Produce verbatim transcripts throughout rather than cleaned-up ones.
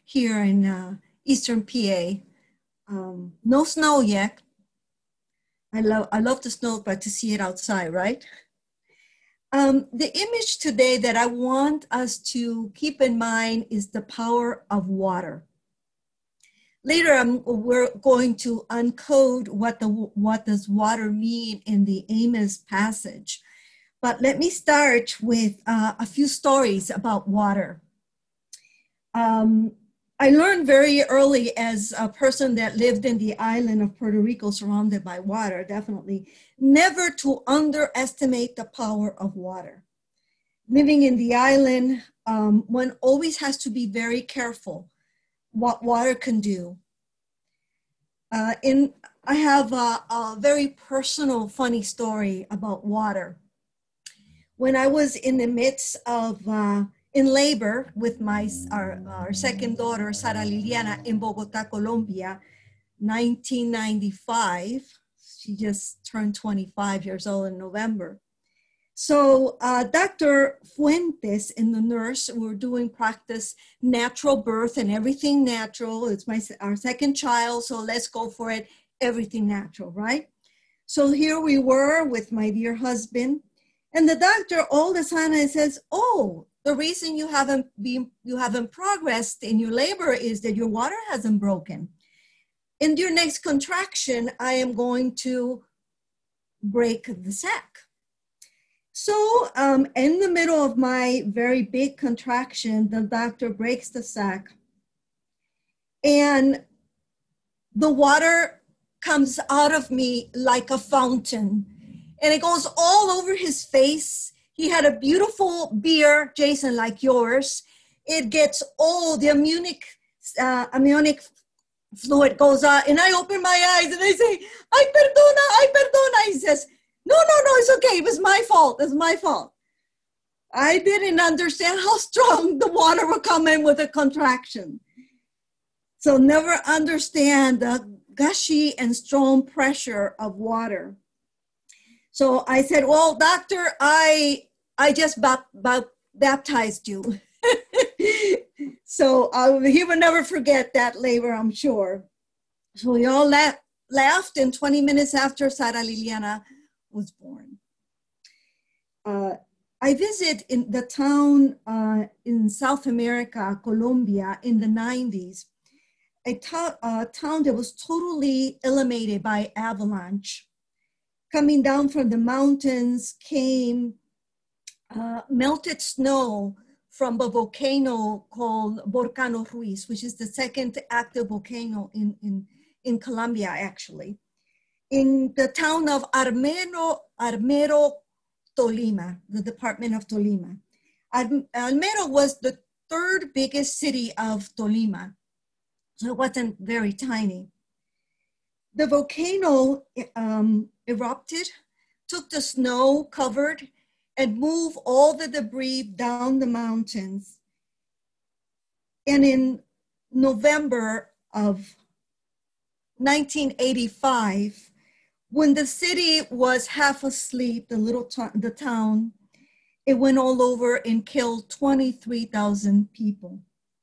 here in uh, Eastern P A. Um, no snow yet. I love, I love the snow, but to see it outside, right? Um, the image today that I want us to keep in mind is the power of water. Later, um, we're going to uncode what, the, what does water mean in the Amos passage. But let me start with uh, a few stories about water. Um, I learned very early as a person that lived in the island of Puerto Rico surrounded by water, definitely, never to underestimate the power of water. Living in the island, um, one always has to be very careful what water can do. Uh, in, I have a, a very personal, funny story about water. When I was in the midst of, uh, in labor with my, our, our second daughter, Sara Liliana, in Bogota, Colombia, nineteen ninety-five, she just turned twenty-five years old in November. So uh, Doctor Fuentes and the nurse were doing practice natural birth and everything natural. It's my our second child, so let's go for it. Everything natural, right? So here we were with my dear husband, and the doctor all of a sudden says, "Oh, the reason you haven't been you haven't progressed in your labor is that your water hasn't broken. In your next contraction, I am going to break the sac." So um, in the middle of my very big contraction, the doctor breaks the sac and the water comes out of me like a fountain and it goes all over his face. He had a beautiful beard, Jason, like yours. It gets all the amniotic, uh, amniotic fluid goes out and I open my eyes and I say, "Ay, perdona, ay, perdona." He says, "No, no, no, it's okay. It was my fault. It's my fault." I didn't understand how strong the water would come in with a contraction. So never understand the gushy and strong pressure of water. So I said, "Well, doctor, I I just bap- bap- baptized you." So uh, he will never forget that labor, I'm sure. So we all la- laughed, and twenty minutes after, Sara Liliana was born. Uh, I visit in the town uh, in South America, Colombia, in the nineties, a, to- a town that was totally eliminated by avalanche. Coming down from the mountains came uh, melted snow from a volcano called Volcano Ruiz, which is the second active volcano in, in, in Colombia, actually. In the town of Armero, Armero, Tolima, the department of Tolima. Armero was the third biggest city of Tolima, so it wasn't very tiny. The volcano um, erupted, took the snow covered, and moved all the debris down the mountains. And in November of nineteen eighty-five, when the city was half asleep, the little to- the town, it went all over and killed twenty-three thousand people.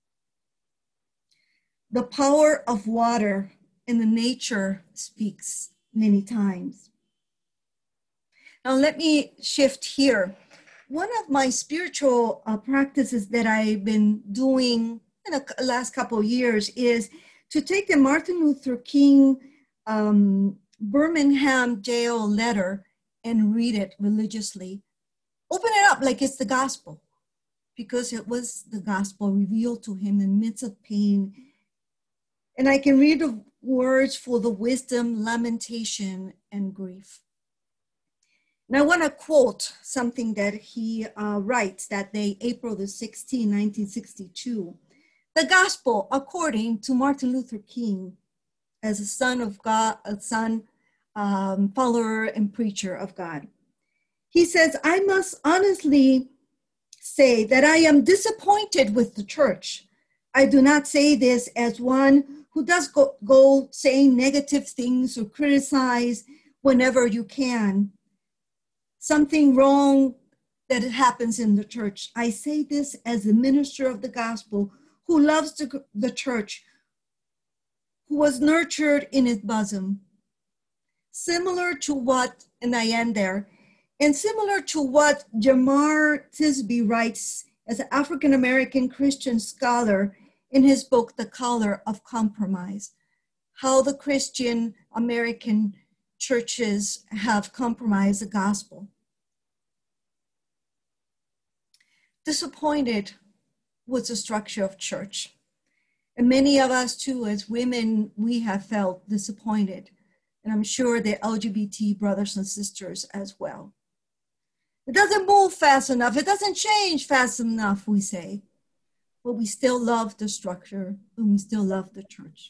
The power of water in the nature speaks many times. Now let me shift here. One of my spiritual uh, practices that I've been doing in the last couple of years is to take the Martin Luther King um, Birmingham jail letter and read it religiously. Open it up like it's the gospel, because it was the gospel revealed to him in the midst of pain. And I can read the words full of wisdom, lamentation, and grief. And I want to quote something that he uh, writes that day, April the sixteenth, nineteen sixty-two. The gospel, according to Martin Luther King, as a son of God, a son, um, follower and preacher of God. He says, "I must honestly say that I am disappointed with the church. I do not say this as one who does go, go saying negative things or criticize whenever you can something wrong that happens in the church. I say this as a minister of the gospel who loves the, the church, who was nurtured in its bosom. Similar to what, and I end there, and similar to what Jemar Tisby writes as an African-American Christian scholar in his book, The Color of Compromise, how the Christian American churches have compromised the gospel. Disappointed with the structure of church. And many of us too, as women, we have felt disappointed. And I'm sure the L G B T brothers and sisters as well. It doesn't move fast enough. It doesn't change fast enough, we say. But we still love the structure and we still love the church.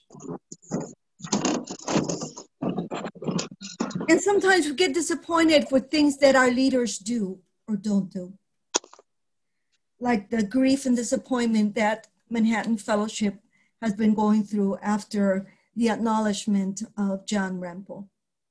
And sometimes we get disappointed with things that our leaders do or don't do. Like the grief and disappointment that Manhattan Fellowship has been going through after the acknowledgement of John Rempel.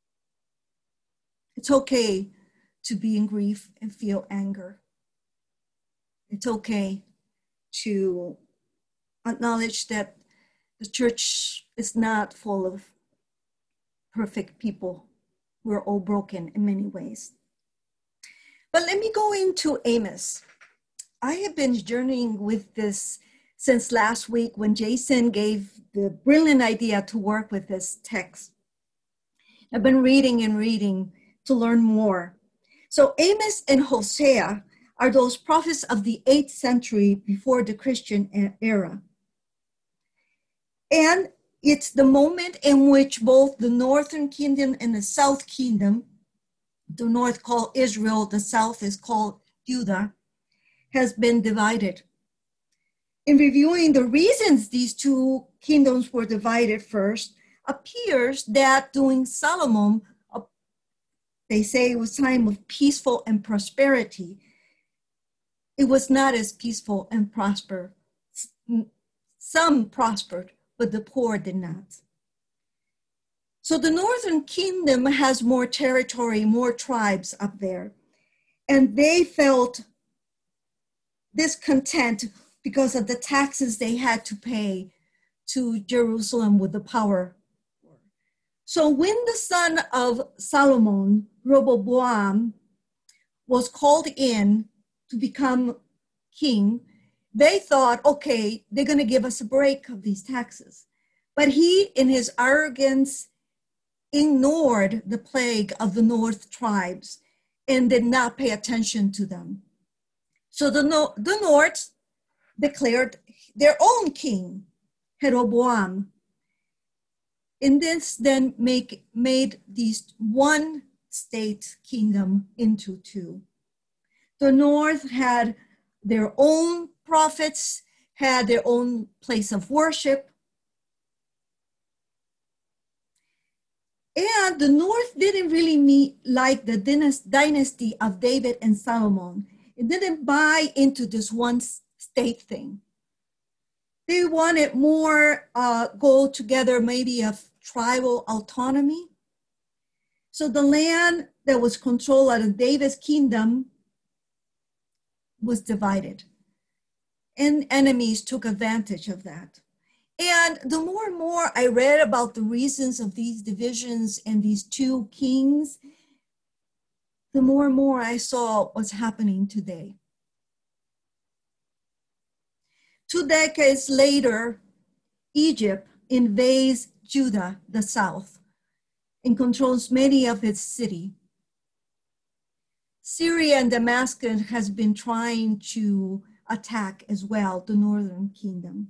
It's okay to be in grief and feel anger. It's okay to acknowledge that the church is not full of perfect people. We're all broken in many ways. But let me go into Amos. I have been journeying with this since last week when Jason gave the brilliant idea to work with this text. I've been reading and reading to learn more. So Amos and Hosea are those prophets of the eighth century before the Christian era. And it's the moment in which both the northern kingdom and the south kingdom, the north called Israel, the south is called Judah, has been divided. In reviewing the reasons these two kingdoms were divided first, appears that during Solomon, uh, they say it was time of peaceful and prosperity. It was not as peaceful and prosper. Some prospered, but the poor did not. So the northern kingdom has more territory, more tribes up there. And they felt discontent because of the taxes they had to pay to Jerusalem with the power. So when the son of Solomon, Rehoboam, was called in to become king, they thought, okay, they're going to give us a break of these taxes. But he, in his arrogance, ignored the plague of the north tribes and did not pay attention to them. So the, no- the north declared their own king, Jeroboam. And this then make, made these one state kingdom into two. The north had their own prophets, had their own place of worship. And the north didn't really meet like the dynasty of David and Solomon. It didn't buy into this one state thing. They wanted more uh, go together, maybe of tribal autonomy. So the land that was controlled out of David's kingdom was divided. And enemies took advantage of that. And the more and more I read about the reasons of these divisions and these two kings, the more and more I saw what's happening today. Two decades later, Egypt invades Judah, the south, and controls many of its cities. Syria and Damascus has been trying to attack as well the northern kingdom.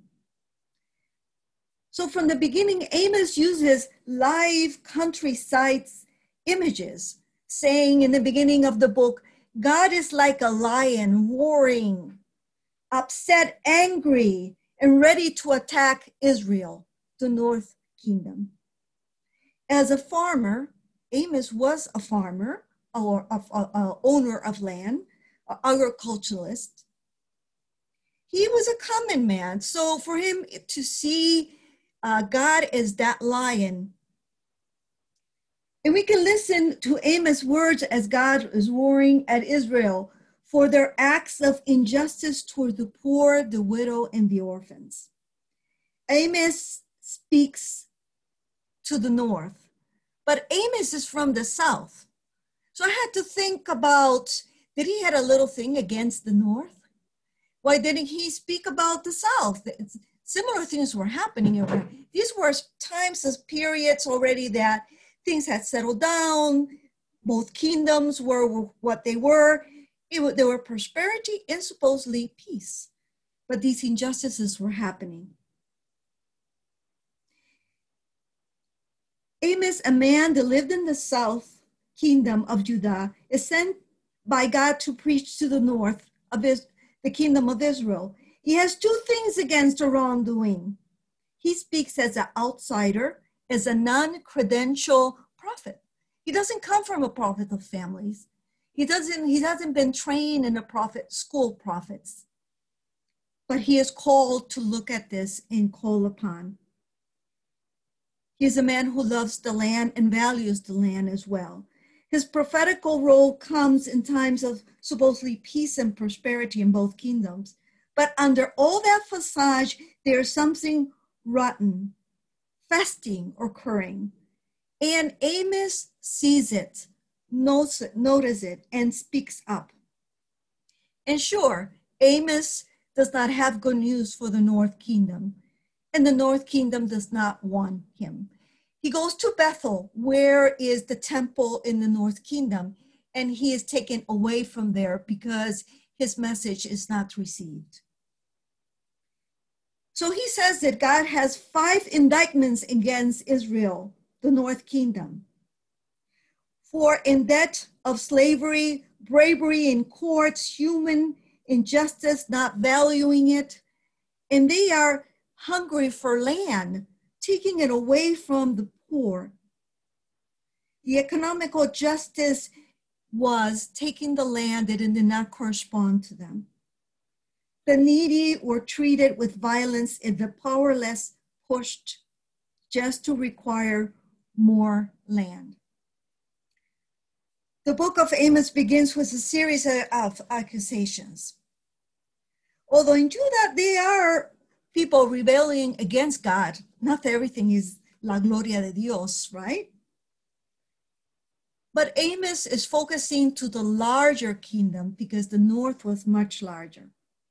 So from the beginning, Amos uses live countryside images, saying in the beginning of the book, God is like a lion roaring, upset, angry, and ready to attack Israel, the north kingdom. As a farmer, Amos was a farmer or a, a, a owner of land, an agriculturalist. He was a common man. So for him to see uh, God as that lion, and we can listen to Amos' words as God is roaring at Israel for their acts of injustice toward the poor, the widow, and the orphans. Amos speaks to the north, but Amos is from the south. So I had to think about, did he had a little thing against the north? Why didn't he speak about the south? It's, similar things were happening. These were times, as periods already that things had settled down. Both kingdoms were what they were. It, there were prosperity and supposedly peace. But these injustices were happening. Amos, a man that lived in the south kingdom of Judah, is sent by God to preach to the north of his, the kingdom of Israel. He has two things against the wrongdoing. He speaks as an outsider, as a non-credential prophet. He doesn't come from a prophet of families. He doesn't, he hasn't been trained in a prophet, school prophets. But he is called to look at this and call upon. He is a man who loves the land and values the land as well. His prophetical role comes in times of supposedly peace and prosperity in both kingdoms. But under all that facade, there's something rotten, fasting occurring. And Amos sees it, knows it, notices it, and speaks up. And sure, Amos does not have good news for the North Kingdom, and the North Kingdom does not want him. He goes to Bethel, where is the temple in the North Kingdom, and he is taken away from there because his message is not received. So he says that God has five indictments against Israel, the North Kingdom, for in debt of slavery, bravery in courts, human injustice, not valuing it, and they are hungry for land, taking it away from the poor. The economical justice was taking the land that did not correspond to them. The needy were treated with violence and the powerless pushed just to require more land. The book of Amos begins with a series of accusations. Although in Judah, they are people rebelling against God. Not everything is la gloria de Dios, right? But Amos is focusing to the larger kingdom because the north was much larger.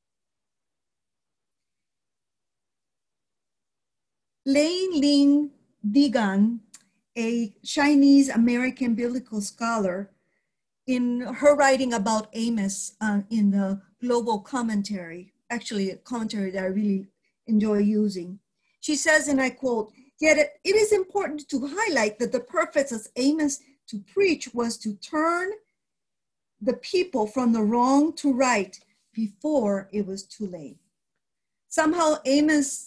Lane Ling Digan, a Chinese American biblical scholar, in her writing about Amos uh, in the Global Commentary, actually a commentary that I really enjoy using, she says, and I quote, "Yet it, it is important to highlight that the purpose of Amos to preach was to turn the people from the wrong to right before it was too late." Somehow Amos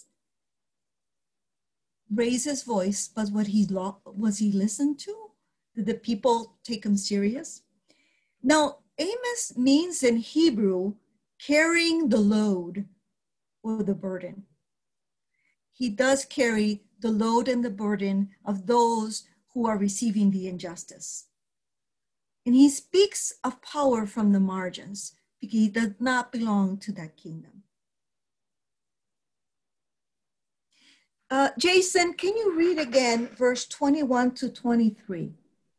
raised his voice, but what he lo- was he listened to? Did the people take him serious? Now, Amos means in Hebrew, carrying the load or the burden. He does carry the load and the burden of those who are receiving the injustice. And he speaks of power from the margins because he does not belong to that kingdom. Uh, Jason, can you read again verse twenty-one to twenty-three?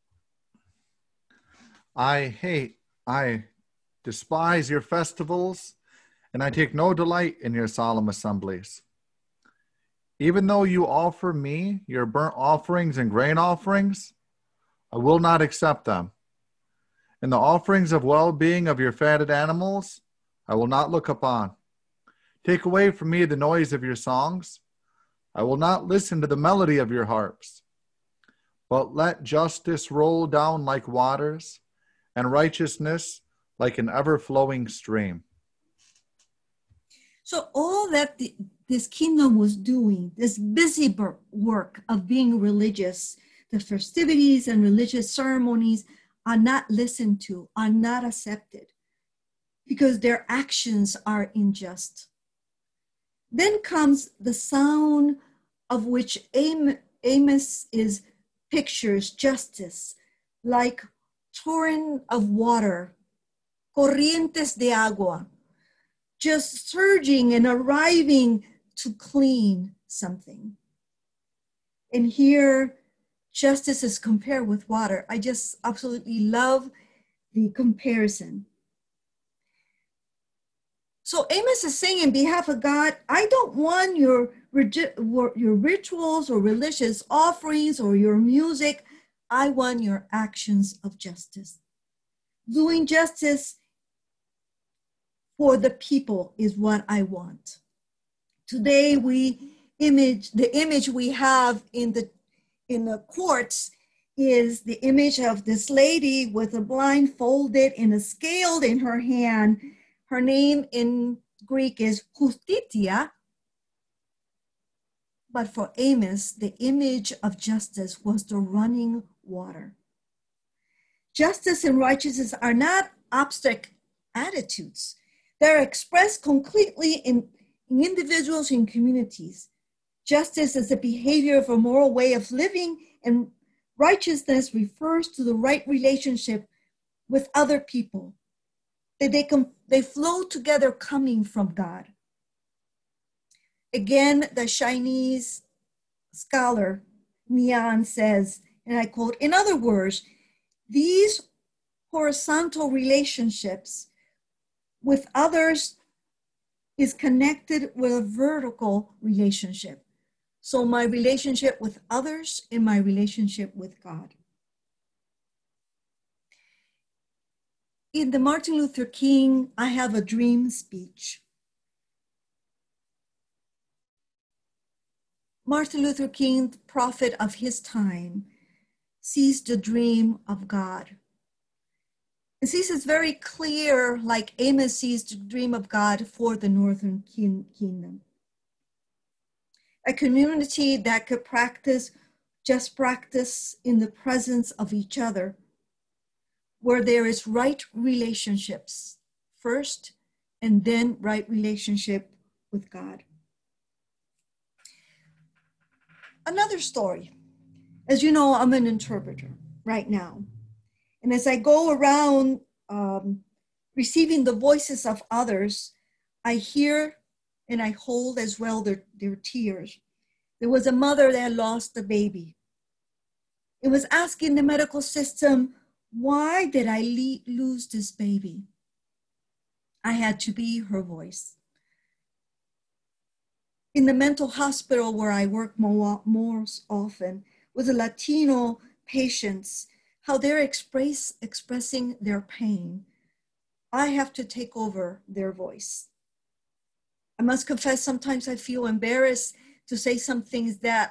I hate, I despise your festivals, and I take no delight in your solemn assemblies. Even though you offer me your burnt offerings and grain offerings, I will not accept them. And the offerings of well-being of your fatted animals, I will not look upon. Take away from me the noise of your songs. I will not listen to the melody of your harps. But let justice roll down like waters, and righteousness like an ever-flowing stream. So all that the, this kingdom was doing, this busy work of being religious, the festivities and religious ceremonies are not listened to, are not accepted, because their actions are unjust. Then comes the sound of which Amos is pictures justice, like torrent of water corrientes de agua, just surging and arriving to clean something. And here, justice is compared with water. I just absolutely love the comparison. So Amos is saying in behalf of God, I don't want your, your rituals or religious offerings or your music. I want your actions of justice. Doing justice for the people is what I want. Today we image, the image we have in the, in the courts is the image of this lady with a blindfolded and a scale in her hand. Her name in Greek is Justitia. But for Amos, the image of justice was the running water. Justice and righteousness are not abstract attitudes. They're expressed concretely in, in individuals and communities. Justice is the behavior of a moral way of living, and righteousness refers to the right relationship with other people. That they, com- they flow together coming from God. Again, the Chinese scholar Mian says, and I quote, in other words, these horizontal relationships with others is connected with a vertical relationship. So my relationship with others and my relationship with God. In the Martin Luther King, I Have a Dream speech, Martin Luther King, the prophet of his time, sees the dream of God. And sees it very clear, like Amos sees the dream of God for the Northern Kingdom. A community that could practice just practice in the presence of each other, where there is right relationships first, and then right relationship with God. Another story. As you know, I'm an interpreter right now. And as I go around um, receiving the voices of others, I hear and I hold as well their, their tears. There was a mother that lost a baby. It was asking the medical system, why did I le- lose this baby? I had to be her voice. In the mental hospital where I work more, more often with the Latino patients, how they're express, expressing their pain, I have to take over their voice. I must confess, sometimes I feel embarrassed to say some things that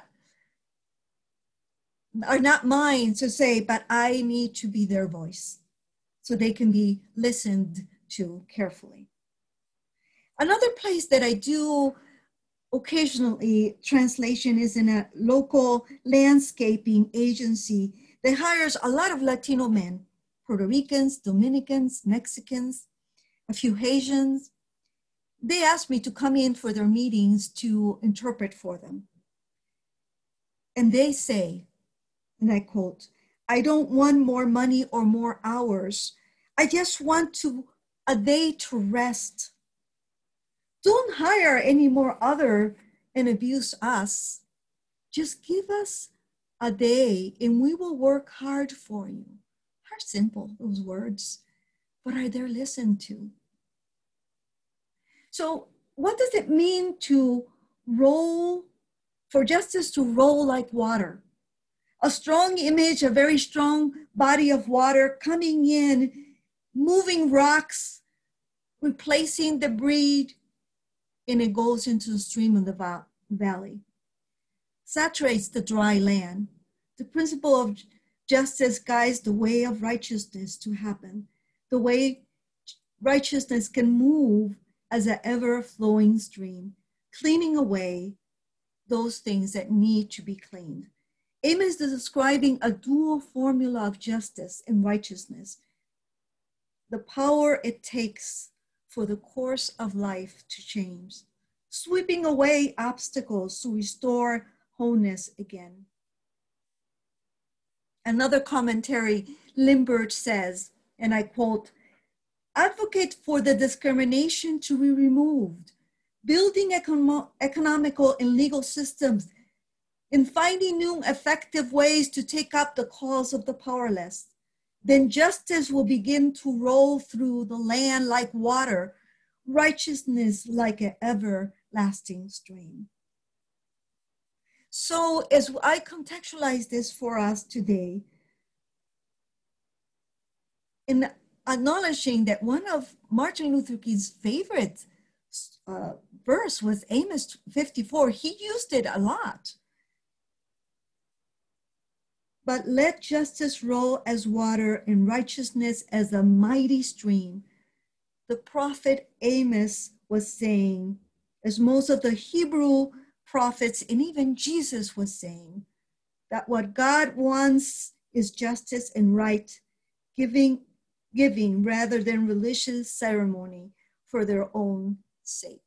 are not mine to say, but I need to be their voice so they can be listened to carefully. Another place that I do occasionally translation is in a local landscaping agency that hires a lot of Latino men, Puerto Ricans, Dominicans, Mexicans, a few Haitians. They asked me to come in for their meetings to interpret for them. And they say, and I quote, I don't want more money or more hours. I just want to a day to rest. Don't hire any more other and abuse us. Just give us a day and we will work hard for you. How simple those words, but are they listened to? So what does it mean to roll, for justice to roll like water? A strong image, a very strong body of water coming in, moving rocks, replacing debris, and it goes into the stream of the va- valley. Saturates the dry land. The principle of justice guides the way of righteousness to happen. The way righteousness can move as an ever-flowing stream, cleaning away those things that need to be cleaned. Amos is describing a dual formula of justice and righteousness. The power it takes for the course of life to change, sweeping away obstacles to restore wholeness again. Another commentary, Limbert says, and I quote, Advocate for the discrimination to be removed, building econo- economical and legal systems, in finding new effective ways to take up the cause of the powerless. Then justice will begin to roll through the land like water, righteousness like an everlasting stream. So as I contextualize this for us today, in acknowledging that one of Martin Luther King's favorite uh, verse was Amos fifty-four, he used it a lot. But let justice roll as water and righteousness as a mighty stream. The prophet Amos was saying, as most of the Hebrew prophets and even Jesus was saying, that what God wants is justice and right, giving, giving rather than religious ceremony for their own sake.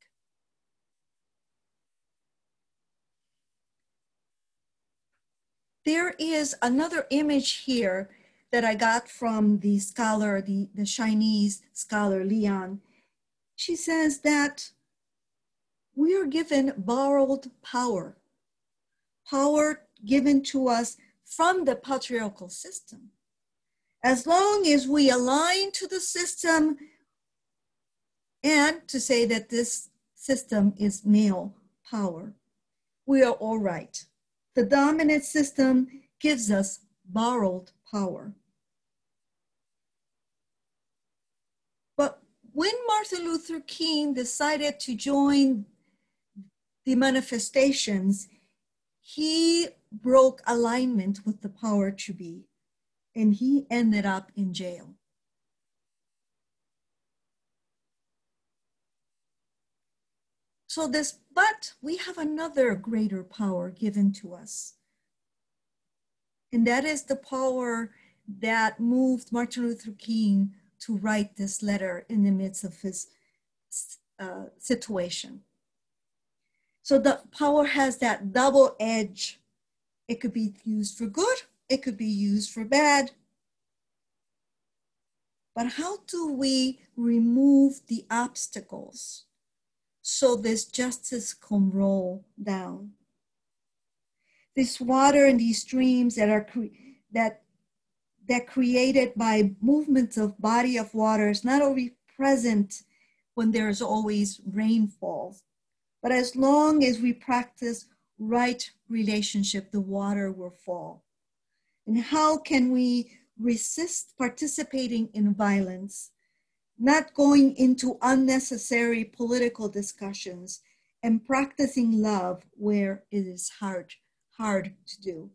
There is another image here that I got from the scholar, the, the Chinese scholar Lian. She says that we are given borrowed power, power given to us from the patriarchal system. As long as we align to the system, and to say that this system is male power, we are all right. The dominant system gives us borrowed power. But when Martin Luther King decided to join the manifestations, he broke alignment with the power to be, and he ended up in jail. So this, but we have another greater power given to us. And that is the power that moved Martin Luther King to write this letter in the midst of his uh, situation. So the power has that double edge. It could be used for good, it could be used for bad. But how do we remove the obstacles so this justice can roll down? This water and these streams that are cre- that that created by movements of body of water is not only present when there is always rainfall, but as long as we practice right relationship, the water will fall. And how can we resist participating in violence, not going into unnecessary political discussions, and practicing love where it is hard, hard to do?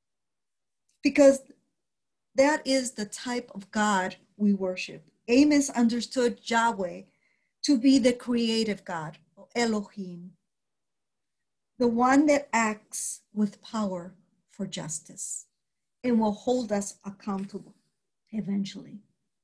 Because that is the type of God we worship. Amos understood Yahweh to be the creative God, Elohim, the one that acts with power for justice and will hold us accountable eventually.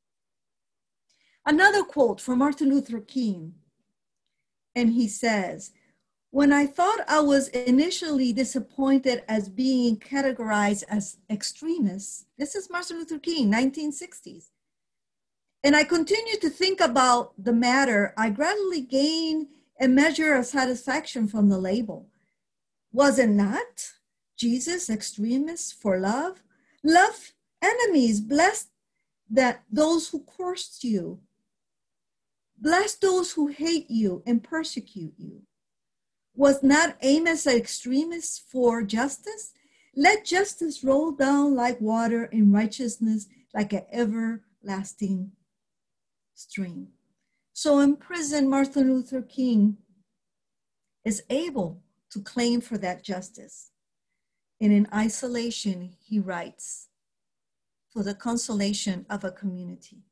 Another quote from Martin Luther King, and he says, "When I thought I was initially disappointed as being categorized as extremists," this is Martin Luther King, nineteen sixties, "and I continued to think about the matter, I gradually gained a measure of satisfaction from the label. Was it not Jesus extremist for love? Love enemies, bless that those who curse you. Bless those who hate you and persecute you. Was not Amos an extremist for justice? Let justice roll down like water and righteousness like an everlasting stream." So in prison, Martin Luther King is able to claim for that justice. And in isolation, he writes for the consolation of a community.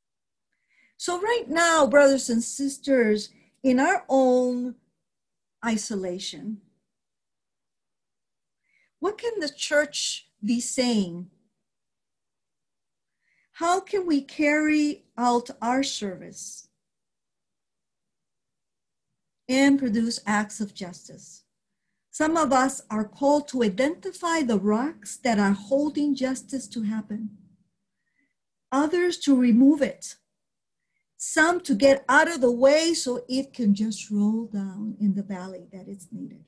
So right now, brothers and sisters, in our own isolation, what can the church be saying? How can we carry out our service and produce acts of justice? Some of us are called to identify the rocks that are holding justice to happen. Others to remove it some to get out of the way so it can just roll down in the valley that is needed.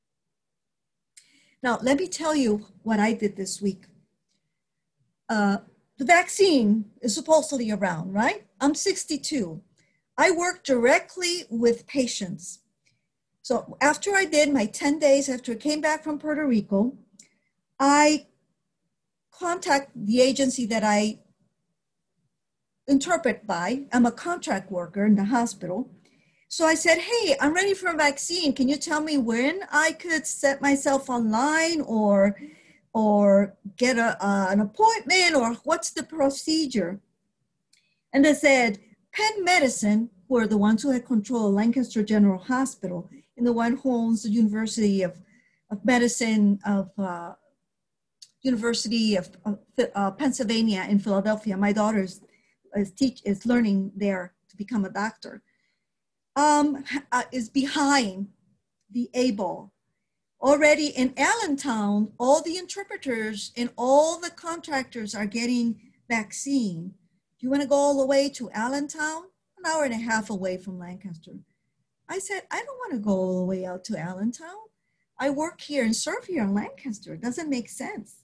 Now, let me tell you what I did this week. Uh, the vaccine is supposedly around, right? I'm sixty-two. I work directly with patients. So after I did my ten days, after I came back from Puerto Rico, I contact the agency that I interpret by. I'm a contract worker in the hospital. So I said, hey, I'm ready for a vaccine. Can you tell me when I could set myself online or, or get a, uh, an appointment, or what's the procedure? And they said, Penn Medicine were the ones who had control of Lancaster General Hospital, and the one who owns the University of, of Medicine of uh, University of uh, Pennsylvania in Philadelphia. My daughter's is, teach, is learning there to become a doctor. Um, uh, is behind the able. Already in Allentown, all the interpreters and all the contractors are getting vaccine. You want to go all the way to Allentown? An hour and a half away from Lancaster. I said, I don't want to go all the way out to Allentown. I work here and serve here in Lancaster. It doesn't make sense.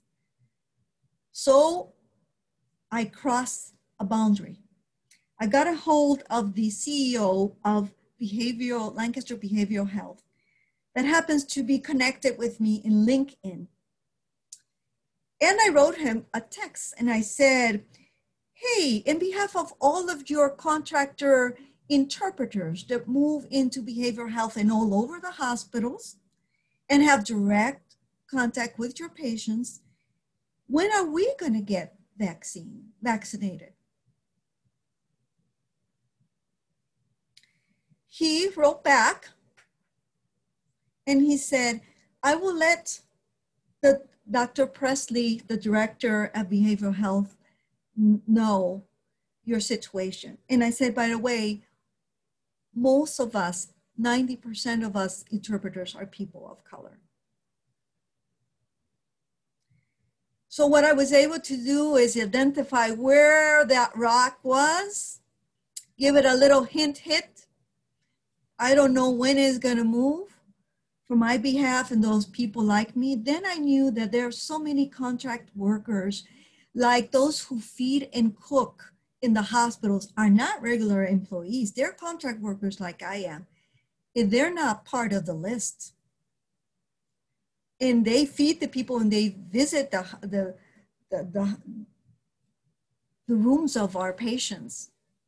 So I crossed a boundary. I got a hold of the C E O of Behavioral, Lancaster Behavioral Health that happens to be connected with me in LinkedIn. And I wrote him a text and I said, hey, in behalf of all of your contractor interpreters that move into behavioral health and all over the hospitals and have direct contact with your patients, when are we going to get vaccine, vaccinated? He wrote back and he said, I will let the Doctor Presley, the director of behavioral health, know your situation. And I said, by the way, most of us, ninety percent of us interpreters are people of color. So what I was able to do is identify where that rock was, give it a little hint hit. I don't know when it's gonna move for my behalf and those people like me. Then I knew that there are so many contract workers, like those who feed and cook in the hospitals are not regular employees. They're contract workers like I am. And they're not part of the list. And they feed the people and they visit the, the, the, the, the rooms of our patients.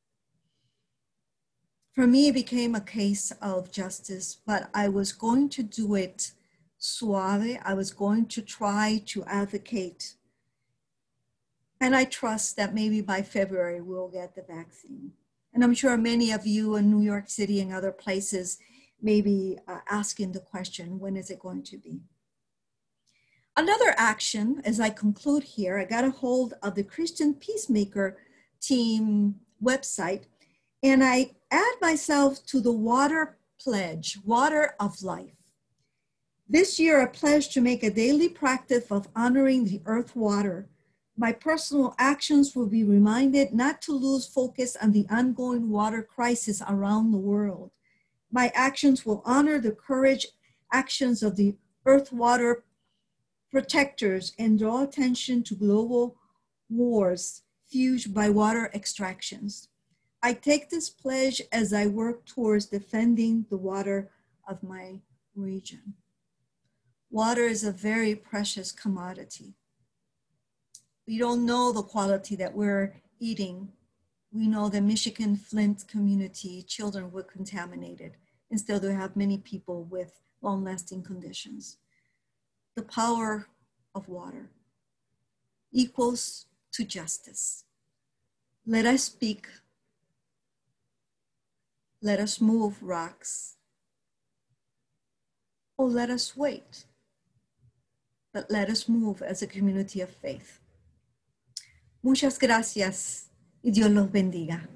For me, it became a case of justice, but I was going to do it suave. I was going to try to advocate. And I trust that maybe by February, we'll get the vaccine. And I'm sure many of you in New York City and other places may be uh, asking the question, when is it going to be? Another action, as I conclude here, I got a hold of the Christian Peacemaker team website, and I add myself to the water pledge, water of life. This year, I pledge to make a daily practice of honoring the earth water. My personal actions will be reminded not to lose focus on the ongoing water crisis around the world. My actions will honor the courage actions of the earth water protectors and draw attention to global wars fueled by water extractions. I take this pledge as I work towards defending the water of my region. Water is a very precious commodity. We don't know the quality that we're eating. We know the Michigan Flint community, children were contaminated, and still they have many people with long-lasting conditions. The power of water equals to justice. Let us speak. Let us move rocks. Or let us wait. But let us move as a community of faith. Muchas gracias y Dios los bendiga.